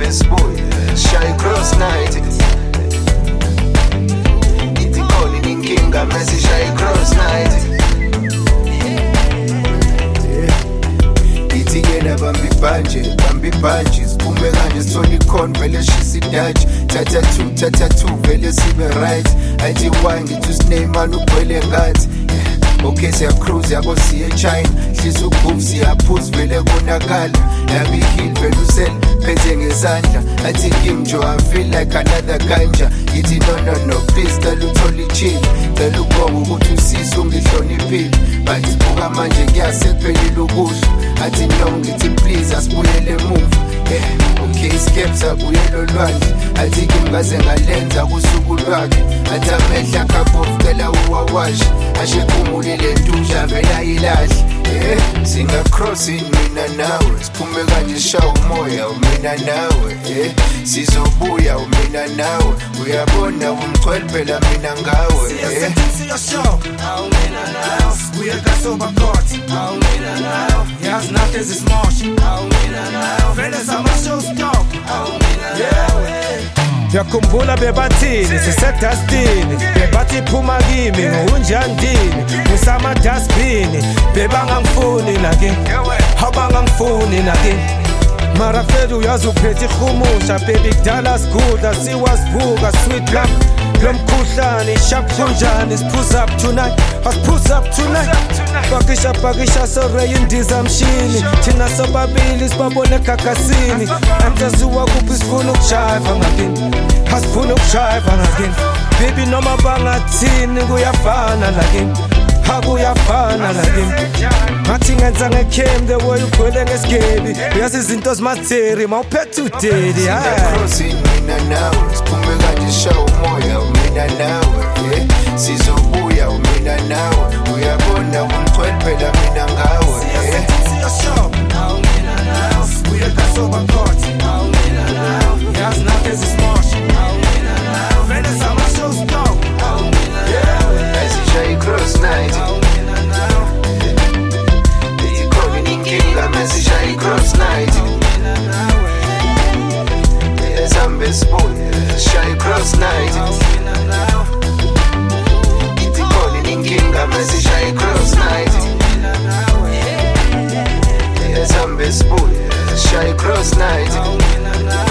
sibuye shy cross night. Ithi khona inkinga mase shy cross night. Ithi yena bambi banje siphume kanje sithola ikhona vele shisa idaji. Thatha two vele sibe right. Athi why ngithi uSneymar ugcwele ngathi. Okay siyacruise yabo siye China. Hlisa ukubhu siyaphuza vele konakala. Yabi hill vele usel phethe ngezandla. Athi King Joe I feel like another ganja. Ithi no please tell uthole chill. Tell ubonga ukuthi usisi ungihloniphile. But buka manje kuyasekuphelile ukudla. Athi no ngithi please asibuyele emuva. Okay skips abuyelo lwandle. Athi kimkaze ngalenza kusuku lwakhe. Athi amehla kabofu cela uwawashi. Ashe kumulile ntunja vele ayilahle. Singa crossing mina nawe. Siphume kanje shaw umoya umina nawe. Sizobuya umina nawe. Uyabona umchwele phela mina ngawe. Siyasho awumina nawe. Uyeka soba court awumina nawe. Yazi nathi ezismosh awumina nawe. Vele sama show stop awumina nawe. Yakhumbula bebathini sisedustini bebathi phuma kimi ngunjandini ngisama dustbin bebangangifuni nake abangangifuni nake mara fedha uyazi uphethe ikhumusha baby kudala sigudla siwasivuka sweet love lomkhuhlane sharp kunjani siphuza up tonight asiphuza up tonight pakisha sorry indiza mshini thina sobabili sibabone ekhakhasini amjaziwa kuphi sifuna ukujive ngakini asifuna ukujive ngakini baby noma bangathini kuyafana lakini akuyafana lakini ngathi ngenza ngecame the way ugcwele ngesigeli uyazi izinto zimatheri mawuphethe udeli crossing mina nawe siphume kanje shaw umoya umina nawe sizobuya umina nawe uyabona umchwele phela mina ngawe siyasho awumina nawe uyeka soba court awumina nawe yazi nathi ezismosh awumina nawe vele sama show stop awumina nawe asishay cross night awumina nawe ithi khona inkinga mase shy cross night awumina nawe esambe sibuye shy cross night awumina nawe ithi khona inkinga mase shy cross night awumina nawe esambe sibuye shy cross night awumina nawe